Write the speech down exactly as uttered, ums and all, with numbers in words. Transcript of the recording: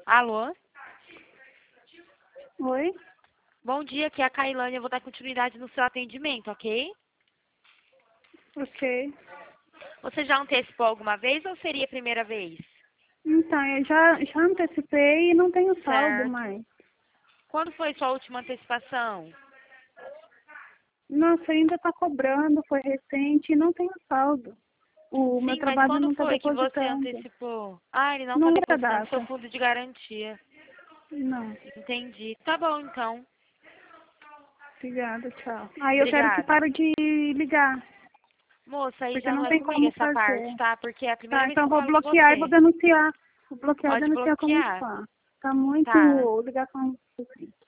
Alô? Oi? Bom dia, aqui é a Kailane. Eu vou dar continuidade no seu atendimento, ok? Ok. Você já antecipou alguma vez ou seria a primeira vez? Então, eu já, já antecipei e não tenho saldo Certo. mais. Quando foi sua última antecipação? Nossa, ainda está cobrando, foi recente e não tenho saldo. O meu Sim, mas trabalho quando não está foi que você depositando. antecipou? Ah, ele não está Não lembro a depositando seu data. fundo de garantia. Não. Entendi. Tá bom, então. Obrigada, tchau. Aí eu quero que Obrigada. pare de ligar, Moça, aí porque já não não é tem comigo como essa parte, fazer. tá? Porque é a primeira Tá, vez que então eu eu vou falo com bloquear e vou você. denunciar. Vou bloquear e Pode denunciar como bloquear. spam. Tá muito Tá. ligação.